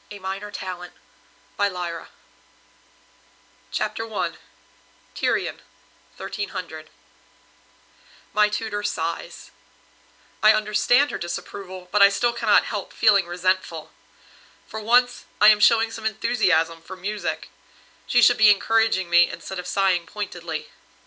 A Minor Talent by Lyra. Chapter 1. Tyrian, 1300. My tutor sighs. I understand her disapproval, but I still cannot help feeling resentful. For once, I am showing some enthusiasm for music. She should be encouraging me instead of sighing pointedly.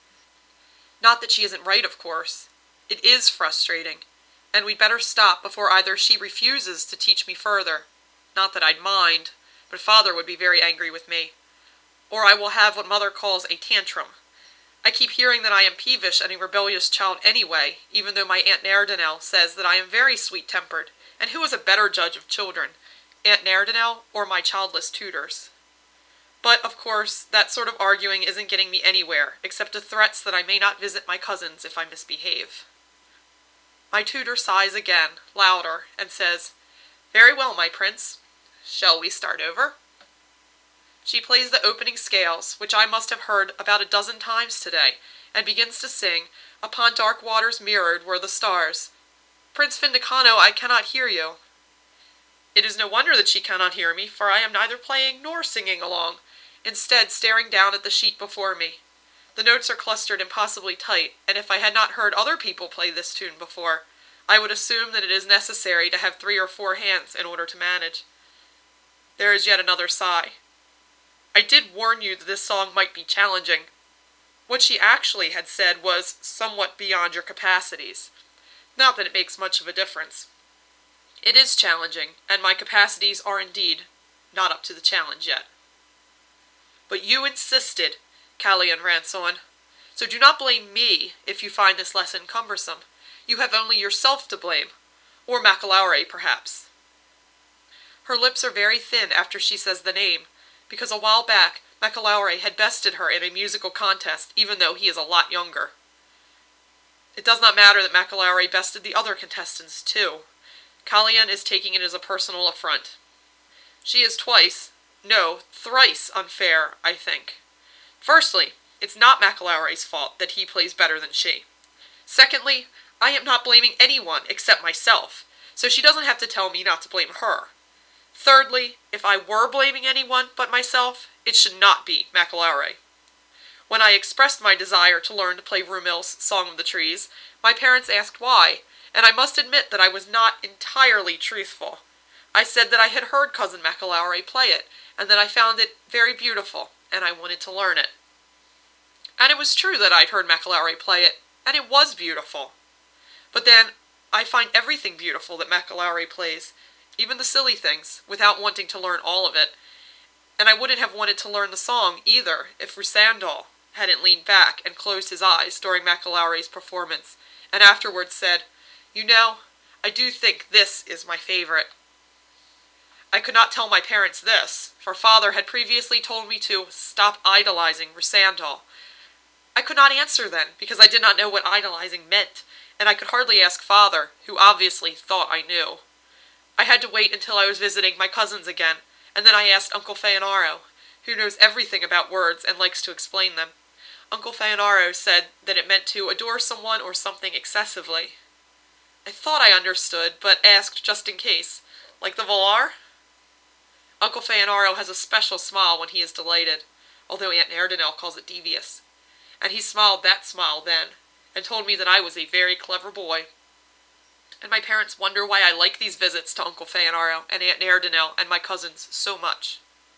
Not that she isn't right, of course. It is frustrating, and we'd better stop before either she refuses to teach me further. Not that I'd mind, but Father would be very angry with me. Or I will have what Mother calls a tantrum. I keep hearing that I am peevish and a rebellious child anyway, even though my Aunt Ne'er-do-Nell says that I am very sweet-tempered. And who is a better judge of children, Aunt Ne'er-do-Nell or my childless tutors? But, of course, that sort of arguing isn't getting me anywhere, except to threats that I may not visit my cousins if I misbehave. My tutor sighs again, louder, and says, "Very well, my prince. Shall we start over?" She plays the opening scales, which I must have heard about a dozen times today, and begins to sing, "Upon dark waters mirrored were the stars." "Prince Findicano, I cannot hear you." It is no wonder that she cannot hear me, for I am neither playing nor singing along, instead staring down at the sheet before me. The notes are clustered impossibly tight, and if I had not heard other people play this tune before, I would assume that it is necessary to have 3 or 4 hands in order to manage. There is yet another sigh. I did warn you that this song might be challenging. What she actually had said was somewhat beyond your capacities. Not that it makes much of a difference. It is challenging, and my capacities are indeed not up to the challenge yet. But you insisted, Calian ran on. So do not blame me if you find this lesson cumbersome. You have only yourself to blame, or Makalaurie, perhaps. Her lips are very thin after she says the name, because a while back Makalaurie had bested her in a musical contest, even though he is a lot younger. It does not matter that Makalaurie bested the other contestants, too. Calian is taking it as a personal affront. She is thrice unfair, I think. Firstly, it's not Makalaurie's fault that he plays better than she. Secondly, I am not blaming anyone except myself, so she doesn't have to tell me not to blame her. Thirdly, if I were blaming anyone but myself, it should not be Makalaurie. When I expressed my desire to learn to play Rumil's Song of the Trees, my parents asked why, and I must admit that I was not entirely truthful. I said that I had heard Cousin Makalaurie play it, and that I found it very beautiful, and I wanted to learn it. And it was true that I'd heard Makalaurie play it, and it was beautiful. But then, I find everything beautiful that Makalaurie plays, even the silly things, without wanting to learn all of it. And I wouldn't have wanted to learn the song, either, if Rhysandol hadn't leaned back and closed his eyes during Makalaurie's performance, and afterwards said, "You know, I do think this is my favorite." I could not tell my parents this, for Father had previously told me to stop idolizing Rhysandol. I could not answer then, because I did not know what idolizing meant, and I could hardly ask Father, who obviously thought I knew. I had to wait until I was visiting my cousins again, and then I asked Uncle Feanaro, who knows everything about words and likes to explain them. Uncle Feanaro said that it meant to adore someone or something excessively. I thought I understood, but asked just in case, "Like the Valar?" Uncle Feanaro has a special smile when he is delighted, although Aunt Ne'er-do-Nell calls it devious. And he smiled that smile then, and told me that I was a very clever boy. And my parents wonder why I like these visits to Uncle Feanaro and Aunt Ne'er-do-Nell and my cousins so much.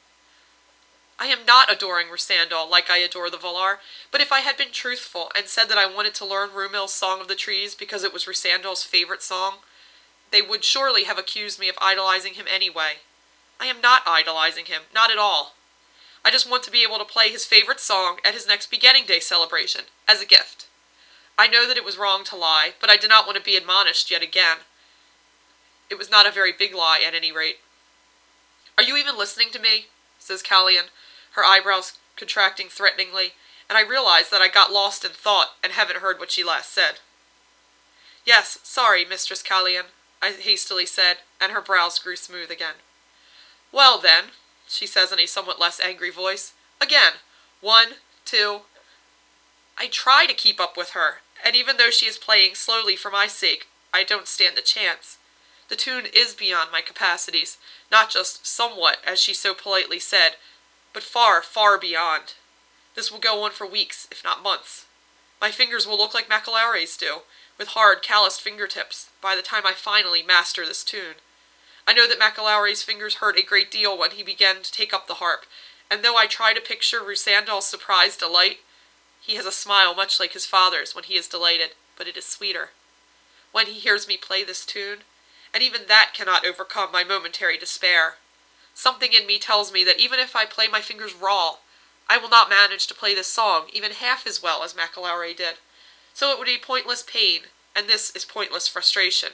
I am not adoring Rhysandol like I adore the Valar, but if I had been truthful and said that I wanted to learn Rumil's Song of the Trees because it was Rhysandol's favorite song, they would surely have accused me of idolizing him anyway. I am not idolizing him, not at all. I just want to be able to play his favorite song at his next Beginning Day celebration, as a gift. I know that it was wrong to lie, but I did not want to be admonished yet again. It was not a very big lie, at any rate. "Are you even listening to me?" says Calian, her eyebrows contracting threateningly, and I realize that I got lost in thought and haven't heard what she last said. "Yes, sorry, Mistress Calian," I hastily said, and her brows grew smooth again. "Well, then," she says in a somewhat less angry voice, "again, 1, 2... I try to keep up with her, and even though she is playing slowly for my sake, I don't stand a chance. The tune is beyond my capacities, not just somewhat, as she so politely said, but far, far beyond. This will go on for weeks, if not months. My fingers will look like Macallare's do, with hard, calloused fingertips, by the time I finally master this tune. I know that Macallare's fingers hurt a great deal when he began to take up the harp, and though I try to picture Roussandel's surprised delight, he has a smile much like his father's when he is delighted, but it is sweeter. When he hears me play this tune, and even that cannot overcome my momentary despair. Something in me tells me that even if I play my fingers raw, I will not manage to play this song even half as well as Macallare did. So it would be pointless pain, and this is pointless frustration.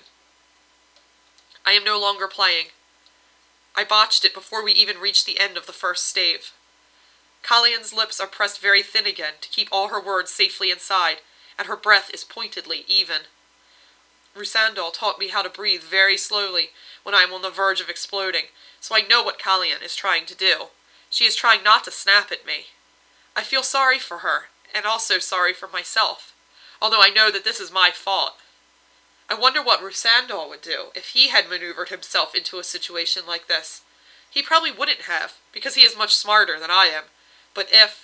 I am no longer playing. I botched it before we even reached the end of the first stave. Collian's lips are pressed very thin again to keep all her words safely inside, and her breath is pointedly even. Roussandel taught me how to breathe very slowly when I am on the verge of exploding, so I know what Collian is trying to do. She is trying not to snap at me. I feel sorry for her, and also sorry for myself, although I know that this is my fault. I wonder what Roussandel would do if he had maneuvered himself into a situation like this. He probably wouldn't have, because he is much smarter than I am. But if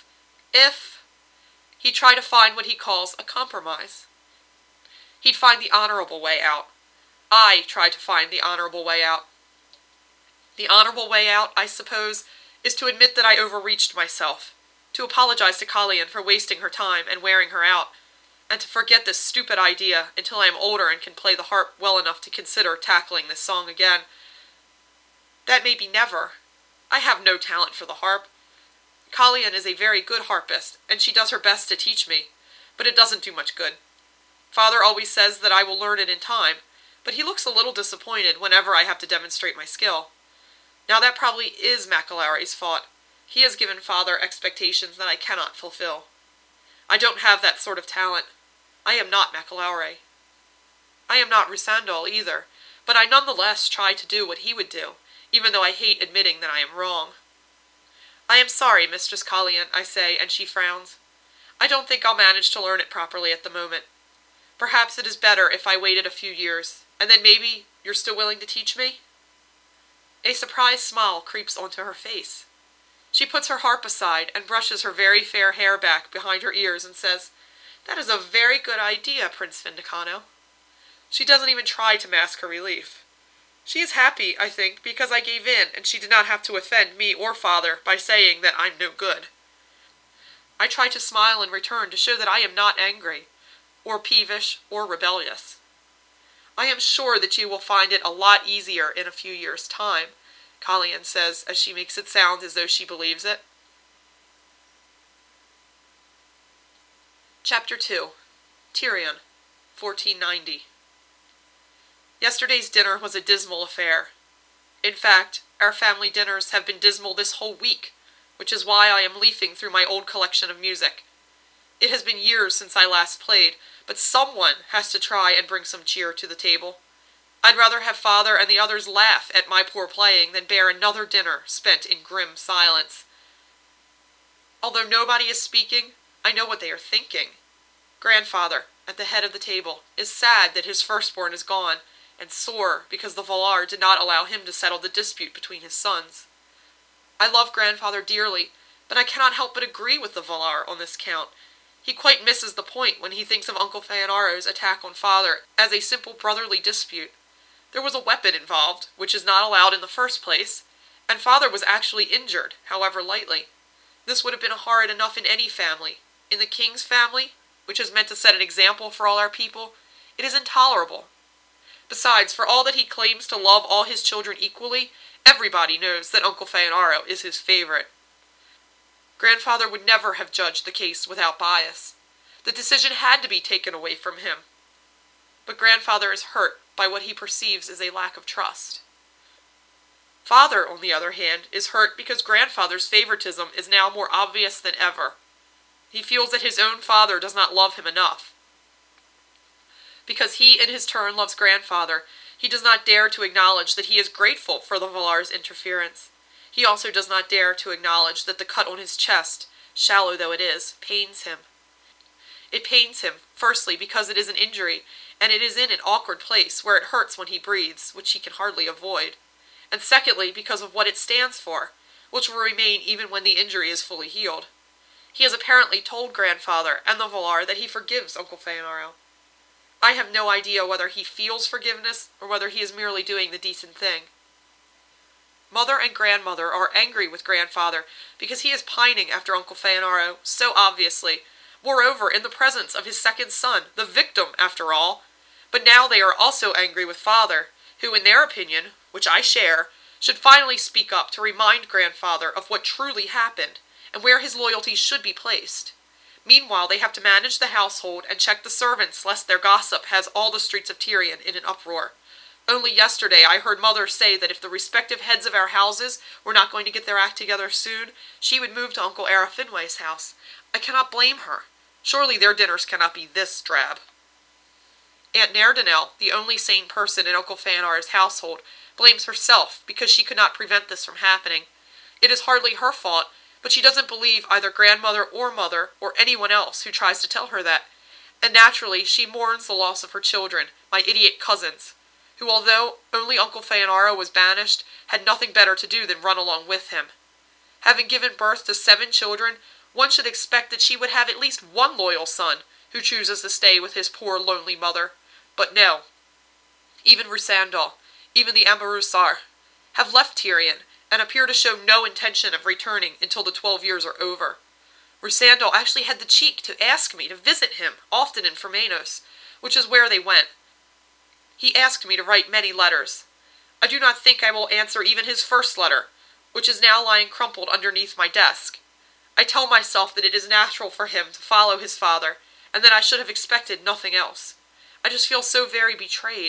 he'd try to find what he calls a compromise. He'd find the honorable way out. I try to find the honorable way out. The honorable way out, I suppose, is to admit that I overreached myself, to apologize to Collian for wasting her time and wearing her out, and to forget this stupid idea until I am older and can play the harp well enough to consider tackling this song again. That may be never. I have no talent for the harp. Collian is a very good harpist, and she does her best to teach me, but it doesn't do much good. Father always says that I will learn it in time, but he looks a little disappointed whenever I have to demonstrate my skill. Now that probably is Macallare's fault. He has given Father expectations that I cannot fulfill. I don't have that sort of talent. I am not Macallare. I am not Roussandel either, but I nonetheless try to do what he would do, even though I hate admitting that I am wrong. I am sorry, Mistress Collian, I say, and she frowns. I don't think I'll manage to learn it properly at the moment. Perhaps it is better if I waited a few years, and then maybe you're still willing to teach me? A surprised smile creeps onto her face. She puts her harp aside and brushes her very fair hair back behind her ears and says, "That is a very good idea, Prince Vindicano." She doesn't even try to mask her relief. She is happy, I think, because I gave in and she did not have to offend me or Father by saying that I'm no good. I try to smile in return to show that I am not angry, or peevish, or rebellious. I am sure that you will find it a lot easier in a few years' time, Collian says as she makes it sound as though she believes it. Chapter 2. Tyrian, 1490. Yesterday's dinner was a dismal affair. In fact, our family dinners have been dismal this whole week, which is why I am leafing through my old collection of music. It has been years since I last played, but someone has to try and bring some cheer to the table. I'd rather have Father and the others laugh at my poor playing than bear another dinner spent in grim silence. Although nobody is speaking, I know what they are thinking. Grandfather, at the head of the table, is sad that his firstborn is gone, and sore because the Valar did not allow him to settle the dispute between his sons. I love Grandfather dearly, but I cannot help but agree with the Valar on this count. He quite misses the point when he thinks of Uncle Feonaro's attack on Father as a simple brotherly dispute. There was a weapon involved, which is not allowed in the first place, and Father was actually injured, however lightly. This would have been horrid enough in any family. In the king's family, which is meant to set an example for all our people, it is intolerable. Besides, for all that he claims to love all his children equally, everybody knows that Uncle Feonaro is his favorite. Grandfather would never have judged the case without bias. The decision had to be taken away from him. But Grandfather is hurt by what he perceives as a lack of trust. Father, on the other hand, is hurt because Grandfather's favoritism is now more obvious than ever. He feels that his own father does not love him enough. Because he in his turn loves Grandfather, he does not dare to acknowledge that he is grateful for the Valar's interference. He also does not dare to acknowledge that the cut on his chest, shallow though it is, pains him. It pains him, firstly, because it is an injury, and it is in an awkward place where it hurts when he breathes, which he can hardly avoid. And secondly, because of what it stands for, which will remain even when the injury is fully healed. He has apparently told Grandfather and the Valar that he forgives Uncle Feanaro. I have no idea whether he feels forgiveness or whether he is merely doing the decent thing. Mother and Grandmother are angry with Grandfather because he is pining after Uncle Feanaro so obviously, moreover in the presence of his second son, the victim after all. But now they are also angry with Father, who in their opinion, which I share, should finally speak up to remind Grandfather of what truly happened, and where his loyalties should be placed. Meanwhile, they have to manage the household and check the servants lest their gossip has all the streets of Tirion in an uproar. Only yesterday I heard Mother say that if the respective heads of our houses were not going to get their act together soon, she would move to Uncle Era Finway's house. I cannot blame her. Surely their dinners cannot be this drab. Aunt Ne'er-do-nell, the only sane person in Uncle Feanar's household, blames herself because she could not prevent this from happening. It is hardly her fault, but she doesn't believe either Grandmother or Mother or anyone else who tries to tell her that. And naturally, she mourns the loss of her children, my idiot cousins, who, although only Uncle Feanaro was banished, had nothing better to do than run along with him. Having given birth to 7 children, one should expect that she would have at least one loyal son who chooses to stay with his poor lonely mother. But no. Even Rhysandel, even the Ambarusar, have left Tirion, and appear to show no intention of returning until the 12 years are over. Rhysandel actually had the cheek to ask me to visit him, often in Fermanos, which is where they went. He asked me to write many letters. I do not think I will answer even his first letter, which is now lying crumpled underneath my desk. I tell myself that it is natural for him to follow his father, and that I should have expected nothing else. I just feel so very betrayed.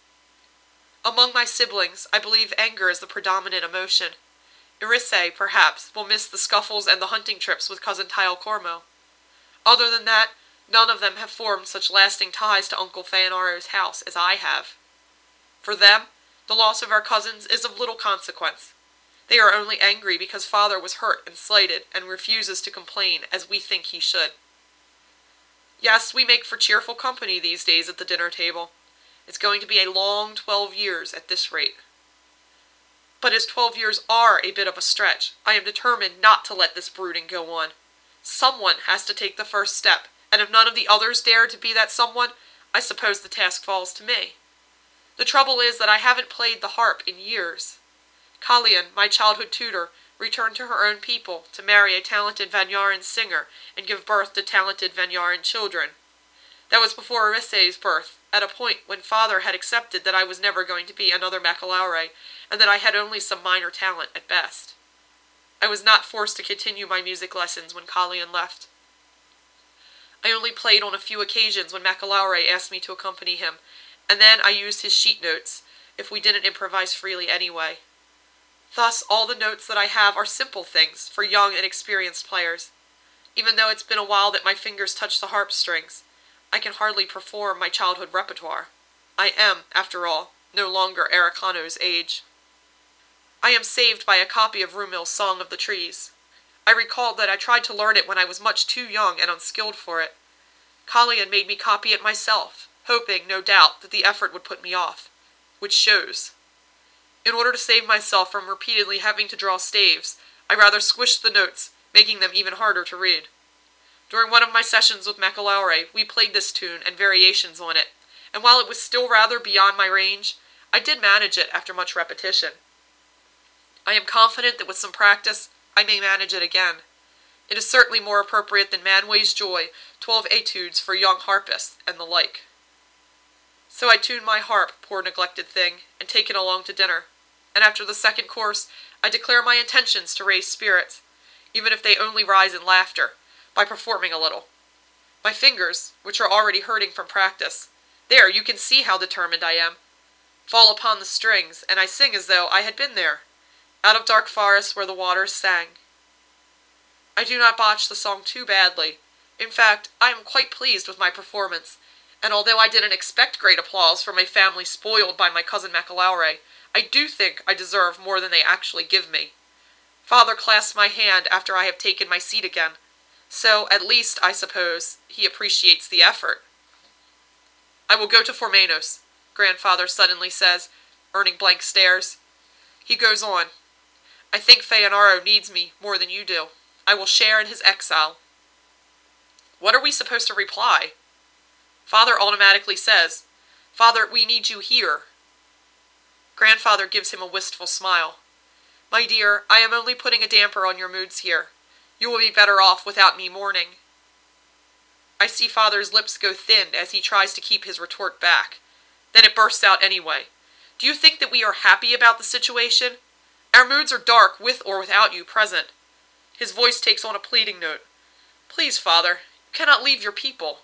Among my siblings, I believe anger is the predominant emotion. Irisse, perhaps, will miss the scuffles and the hunting trips with cousin Tile Cormo. Other than that, none of them have formed such lasting ties to Uncle Feanaro's house as I have. For them, the loss of our cousins is of little consequence. They are only angry because Father was hurt and slighted and refuses to complain as we think he should. Yes, we make for cheerful company these days at the dinner table. It's going to be a long 12 years at this rate. But as 12 years are a bit of a stretch, I am determined not to let this brooding go on. Someone has to take the first step, and if none of the others dare to be that someone, I suppose the task falls to me. The trouble is that I haven't played the harp in years. Kalian, my childhood tutor, returned to her own people to marry a talented Vanyarin singer and give birth to talented Vanyarin children. That was before Irisse's birth, at a point when Father had accepted that I was never going to be another Macalaure, and that I had only some minor talent at best. I was not forced to continue my music lessons when Kalian left. I only played on a few occasions when Macalaure asked me to accompany him, and then I used his sheet notes, if we didn't improvise freely anyway. Thus, all the notes that I have are simple things for young and experienced players. Even though it's been a while that my fingers touch the harp strings, I can hardly perform my childhood repertoire. I am, after all, no longer Ericano's age. I am saved by a copy of Rumil's Song of the Trees. I recalled that I tried to learn it when I was much too young and unskilled for it. Kalian made me copy it myself, hoping, no doubt, that the effort would put me off, which shows. In order to save myself from repeatedly having to draw staves, I rather squished the notes, making them even harder to read. During one of my sessions with Macalaure, we played this tune and variations on it, and while it was still rather beyond my range, I did manage it after much repetition. I am confident that with some practice, I may manage it again. It is certainly more appropriate than Manway's Joy, 12 Etudes for Young Harpists, and the like. So I tuned my harp, poor neglected thing, and take it along to dinner, and after the second course, I declare my intentions to raise spirits, even if they only rise in laughter, by performing a little. My fingers, which are already hurting from practice, there, you can see how determined I am, fall upon the strings, and I sing as though I had been there, out of dark forests where the waters sang. I do not botch the song too badly. In fact, I am quite pleased with my performance, and although I didn't expect great applause from a family spoiled by my cousin Macalaure, I do think I deserve more than they actually give me. Father clasps my hand after I have taken my seat again, so at least, I suppose, he appreciates the effort. I will go to Formenos, grandfather suddenly says, earning blank stares. He goes on. I think Feanaro needs me more than you do. I will share in his exile. What are we supposed to reply? Father automatically says, Father, we need you here. Grandfather gives him a wistful smile. My dear, I am only putting a damper on your moods here. You will be better off without me mourning. I see Father's lips go thin as he tries to keep his retort back. Then it bursts out anyway. Do you think that we are happy about the situation? Our moods are dark with or without you present. His voice takes on a pleading note. Please, Father, you cannot leave your people.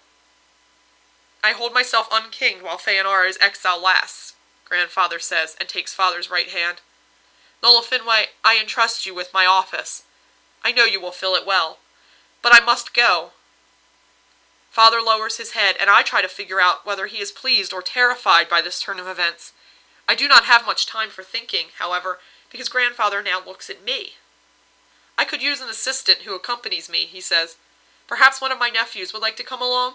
I hold myself unkinged while Feanaro's exile lasts, Grandfather says, and takes Father's right hand. Nola Finway, I entrust you with my office. I know you will fill it well. But I must go. Father lowers his head, and I try to figure out whether he is pleased or terrified by this turn of events. I do not have much time for thinking, however, because Grandfather now looks at me. I could use an assistant who accompanies me, he says. Perhaps one of my nephews would like to come along?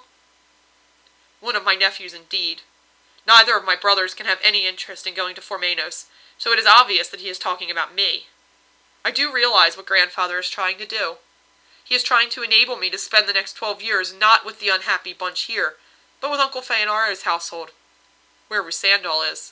One of my nephews, indeed. Neither of my brothers can have any interest in going to Formenos, so it is obvious that he is talking about me. I do realize what Grandfather is trying to do. He is trying to enable me to spend the next 12 years not with the unhappy bunch here, but with Uncle Feanaro's household, where Rusandal is.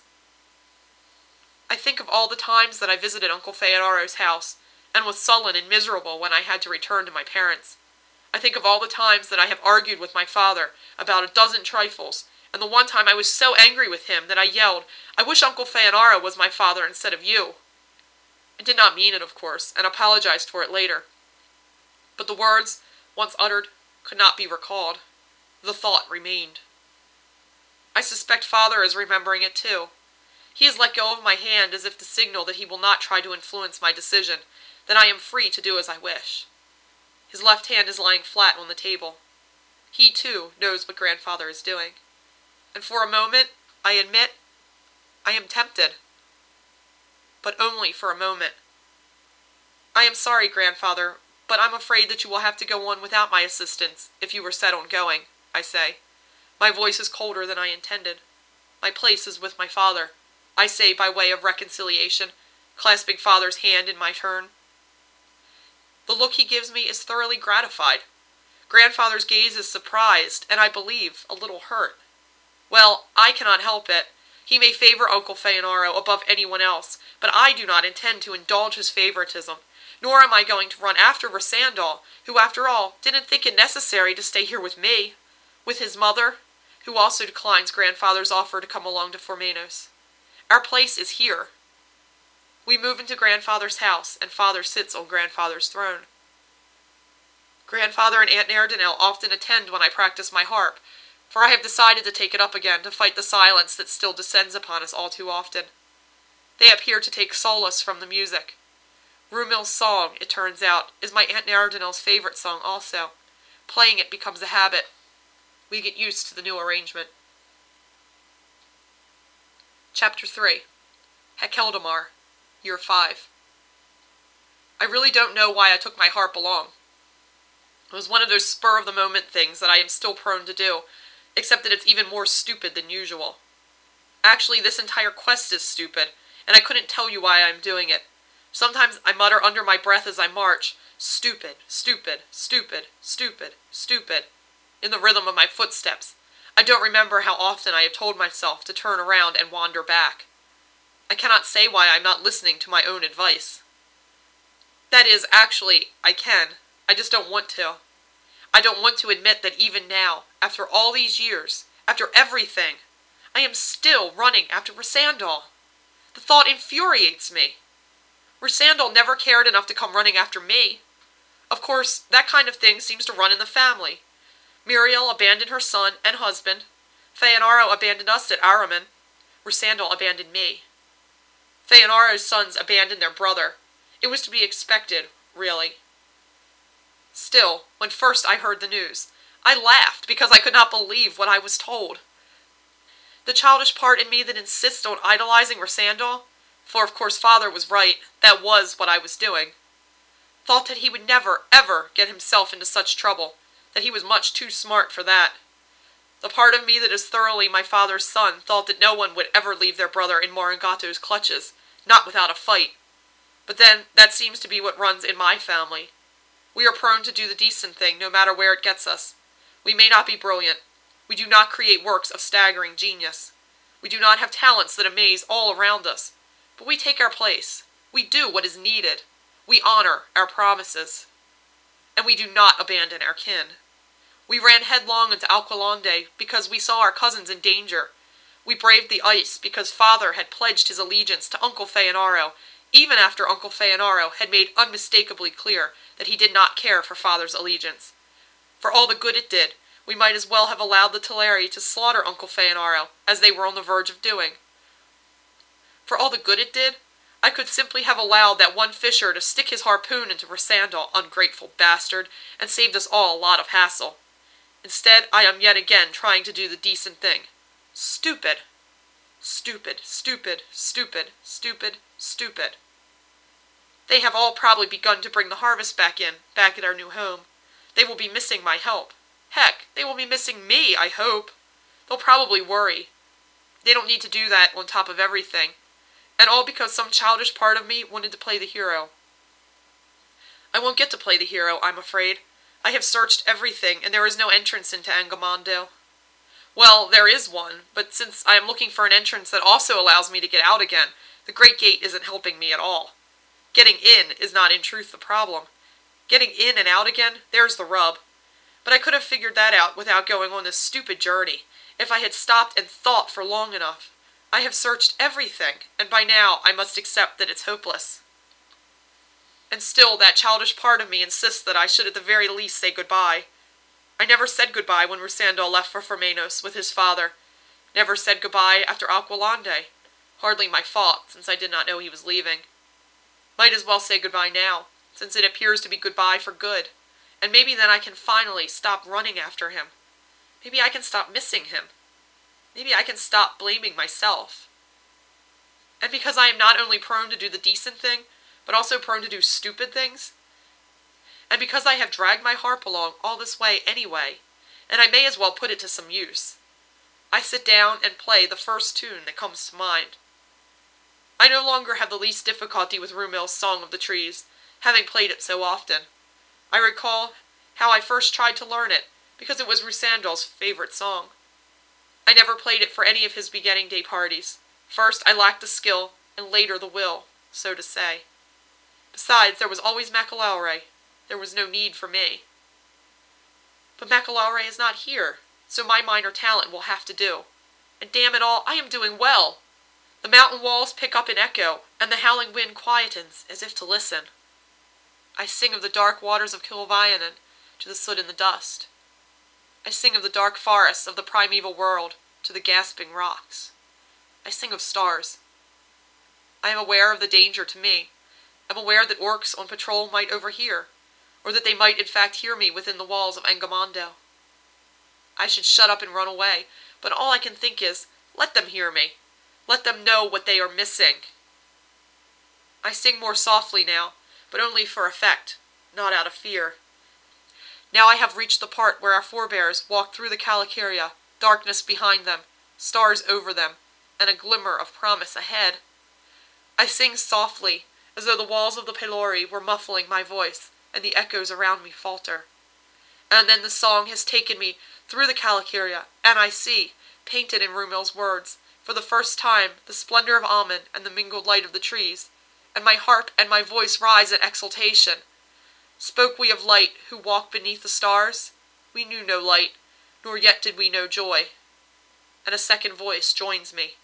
I think of all the times that I visited Uncle Feanaro's house, and was sullen and miserable when I had to return to my parents. I think of all the times that I have argued with my father about a dozen trifles, and the one time I was so angry with him that I yelled, I wish Uncle Feanaro was my father instead of you. I did not mean it, of course, and apologized for it later. But the words, once uttered, could not be recalled. The thought remained. I suspect Father is remembering it too. He has let go of my hand as if to signal that he will not try to influence my decision, that I am free to do as I wish. His left hand is lying flat on the table. He, too, knows what Grandfather is doing. And for a moment, I admit, I am tempted. But only for a moment. I am sorry, Grandfather, but I'm afraid that you will have to go on without my assistance if you were set on going, I say. My voice is colder than I intended. My place is with my father, I say by way of reconciliation, clasping Father's hand in my turn. The look he gives me is thoroughly gratified. Grandfather's gaze is surprised, and I believe a little hurt. Well, I cannot help it. He may favor Uncle Feanaro above anyone else, but I do not intend to indulge his favoritism, nor am I going to run after Rusandal, who, after all, didn't think it necessary to stay here with me, with his mother, who also declines Grandfather's offer to come along to Formenos. Our place is here. We move into Grandfather's house, and Father sits on Grandfather's throne. Grandfather and Aunt Nardinel often attend when I practice my harp, for I have decided to take it up again to fight the silence that still descends upon us all too often. They appear to take solace from the music. Rumil's song, it turns out, is my Aunt Nardinel's favorite song also. Playing it becomes a habit. We get used to the new arrangement. Chapter 3. Hekeldamar, Year 5. I really don't know why I took my harp along. It was one of those spur-of-the-moment things that I am still prone to do, except that it's even more stupid than usual. Actually, this entire quest is stupid, and I couldn't tell you why I'm doing it. Sometimes I mutter under my breath as I march, stupid, stupid, stupid, stupid, stupid, in the rhythm of my footsteps. I don't remember how often I have told myself to turn around and wander back. I cannot say why I'm not listening to my own advice. That is, actually, I can. I just don't want to. I don't want to admit that even now, after all these years, after everything, I am still running after Rusandal. The thought infuriates me. Rusandal never cared enough to come running after me. Of course, that kind of thing seems to run in the family. Muriel abandoned her son and husband. Feanaro abandoned us at Araman. Rusandal abandoned me. Feanaro's sons abandoned their brother. It was to be expected, really. Still, when first I heard the news, I laughed because I could not believe what I was told. The childish part in me that insists on idolizing Rusandal, for of course Father was right, that was what I was doing, thought that he would never, ever get himself into such trouble, that he was much too smart for that. The part of me that is thoroughly my father's son thought that no one would ever leave their brother in Moringato's clutches, not without a fight. But then, that seems to be what runs in my family. We are prone to do the decent thing, no matter where it gets us. We may not be brilliant. We do not create works of staggering genius. We do not have talents that amaze all around us. But we take our place. We do what is needed. We honor our promises. And we do not abandon our kin. We ran headlong into Alqualande because we saw our cousins in danger. We braved the ice because Father had pledged his allegiance to Uncle Feanaro, even after Uncle Feanaro had made unmistakably clear that he did not care for Father's allegiance. For all the good it did, we might as well have allowed the Teleri to slaughter Uncle Feanaro, as they were on the verge of doing. For all the good it did, I could simply have allowed that one fisher to stick his harpoon into Rosandal, ungrateful bastard, and saved us all a lot of hassle. Instead, I am yet again trying to do the decent thing. Stupid. Stupid, stupid, stupid, stupid, stupid. They have all probably begun to bring the harvest back at our new home. They will be missing my help. Heck, they will be missing me, I hope. They'll probably worry. They don't need to do that on top of everything. And all because some childish part of me wanted to play the hero. I won't get to play the hero, I'm afraid. I have searched everything, and there is no entrance into Angamando. Well, there is one, but since I am looking for an entrance that also allows me to get out again, the Great Gate isn't helping me at all. Getting in is not in truth the problem. Getting in and out again, there's the rub. But I could have figured that out without going on this stupid journey, if I had stopped and thought for long enough. I have searched everything, and by now I must accept that it's hopeless. And still that childish part of me insists that I should at the very least say goodbye. I never said goodbye when Rosandal left for Fermenos with his father. Never said goodbye after Alqualande. Hardly my fault, since I did not know he was leaving. Might as well say goodbye now, since it appears to be goodbye for good. And maybe then I can finally stop running after him. Maybe I can stop missing him. Maybe I can stop blaming myself. And because I am not only prone to do the decent thing, but also prone to do stupid things, and because I have dragged my harp along all this way anyway, and I may as well put it to some use, I sit down and play the first tune that comes to mind. I no longer have the least difficulty with Rumil's Song of the Trees, having played it so often. I recall how I first tried to learn it, because it was Rosandal's favorite song. I never played it for any of his beginning day parties. First I lacked the skill, and later the will, so to say. Besides, there was always Makalaurie. There was no need for me. But Makalaurie is not here, so my minor talent will have to do. And damn it all, I am doing well. The mountain walls pick up an echo, and the howling wind quietens, as if to listen. I sing of the dark waters of Kilvayanan to the soot and the dust. I sing of the dark forests of the primeval world to the gasping rocks. I sing of stars. I am aware of the danger to me. I am aware that orcs on patrol might overhear, or that they might in fact hear me within the walls of Angamando. I should shut up and run away, but all I can think is, let them hear me. Let them know what they are missing. I sing more softly now, but only for effect, not out of fear. Now I have reached the part where our forebears walked through the Calicaria, darkness behind them, stars over them, and a glimmer of promise ahead. I sing softly, as though the walls of the Pelori were muffling my voice, and the echoes around me falter. And then the song has taken me through the Calicaria, and I see, painted in Rumil's words, for the first time, the splendor of Aman and the mingled light of the trees, and my harp and my voice rise in exultation. Spoke we of light who walk beneath the stars? We knew no light, nor yet did we know joy. And a second voice joins me.